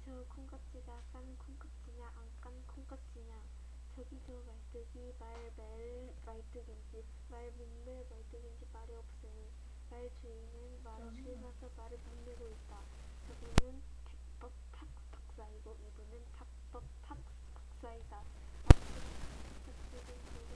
저 콩깍지가 깐 콩깍지냐 안 깐 콩깍지냐. 저기도 말뚝이 말뚝인지 말문물 말뚝인지 말이 없으니 말 주인은 말을 긁어서 말을 문매고 있다. 저분은 택법 탁 박사이고 이분은 탁법 탁 박사이다. 콩깍지는